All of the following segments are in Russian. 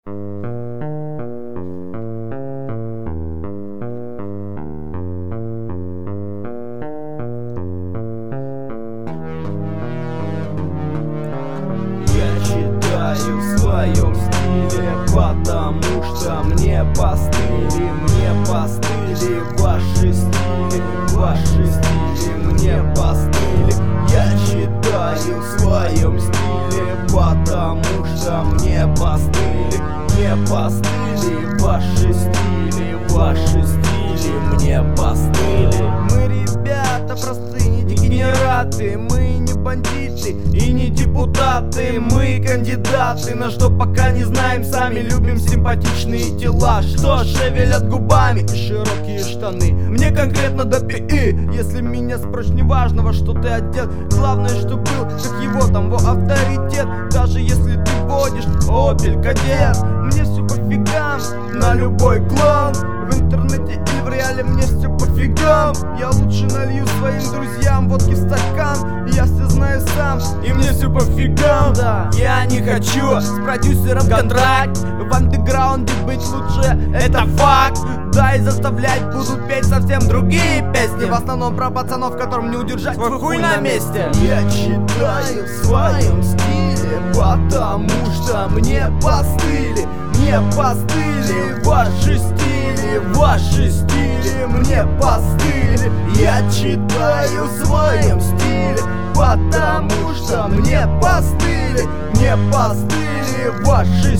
В своем стиле, потому что мне постыли ваши стили, мне постыли. Я читаю в своем стиле, потому что мне постыли ваши стили, мне постыли. Мы, ребята, простые дегенераты, мы не бандиты и не депутаты, мы кандидаты, на что пока не знаем сами. Любим симпатичные тела, что шевелят губами и широкие штаны. Мне конкретно до пи, если меня спросишь, не важно, во что ты одет, главное, что был, как его там, во авторитет. Даже если ты водишь Opel Kadett, мне все пофигам на любой клон. В интернете или в реале мне все пофигам. Я лучше налью своим друзьям водки в стакан, я все знаю сам, и мне все пофигам, да. Я не хочу с продюсером контракт, в андеграунде быть лучше, это факт. Да, и заставлять буду петь совсем другие песни, в основном про пацанов, которым не удержать свой хуй на месте. Я читаю в своем стиле, потому что мне постыли ваши стили, мне постыли. Я читаю в своем стиле, потому что мне постыли ваши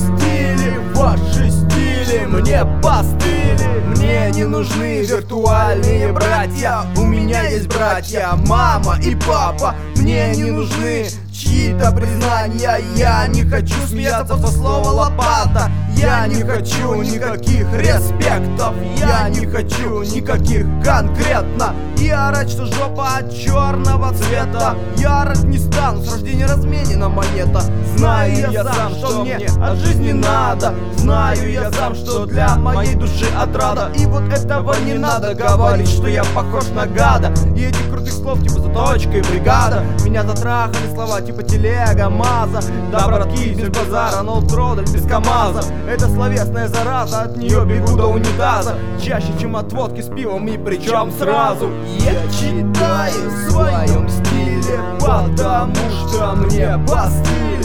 стили, мне постыли. Мне не нужны виртуальные братья, у меня есть братья, мама и папа. Мне не нужны чьи-то признания, я не хочу смеяться со слова лопата. Я не хочу никаких респектов, я не хочу никаких конкретно. И орать, что жопа от черного цвета, я орать не стану, с рождения разменена монета. Знаю я сам, что мне от жизни надо, знаю я сам, что для моей души отрада. И вот этого не надо говорить, что я похож на гада. И этих крутых слов типа заточка и бригада меня затрахали слова типа телега, маза. Да, братки, без базара, ноутродель без КамАЗа. Это словесная зараза, от нее бегу до унитаза, чаще, чем от водки с пивом, и причем сразу. Я читаю в своем стиле, потому что мне постыли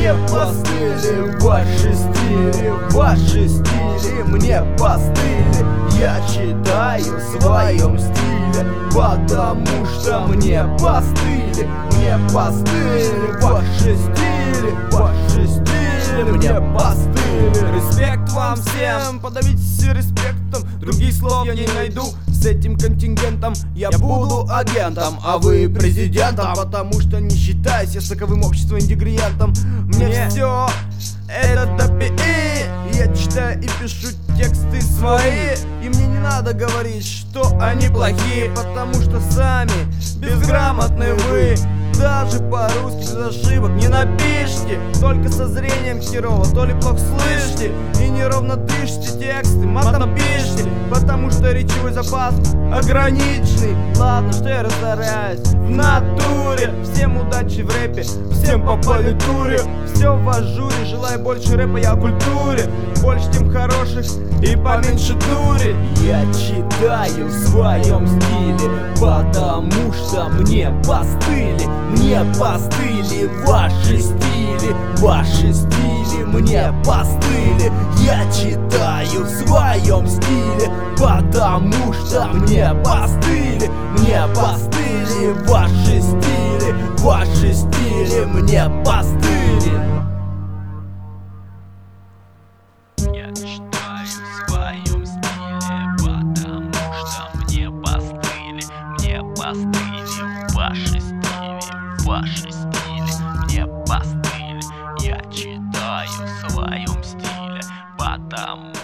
ваши стили, мне постыли. Я читаю в своем стиле, потому что мне постыли ваши стили, мне постыли. Респект вам всем, подавитесь респектом, других слов я не найду. С этим контингентом я буду агентом, а вы президентом, потому что не считаюсь я соковым обществом ингредиентом. Мне все это до пи. Я читаю и пишу тексты свои, и мне не надо говорить, что они плохие, потому что сами безграмотны вы. Даже по-русски без ошибок не напишите, только со зрением херово, то ли плохо слышите и неровно дышите, тексты матом пишите, потому что речевой запас ограниченный. Ладно, что я разоряюсь в натуре. Всем удачи в рэпе, всем по политуре, все в ажуре. Желаю больше рэпа, я о культуре, больше тем хороших и поменьше дури. Я читаю в своем стиле, потому что мне постыли ваши стили, мне постыли. Я читаю в своем стиле, потому что мне постыли ваши стили, мне постыли. Я читаю в своем стиле, потому что мне постыли ваши стили, мне постыли. Я читаю в своем стиле, потому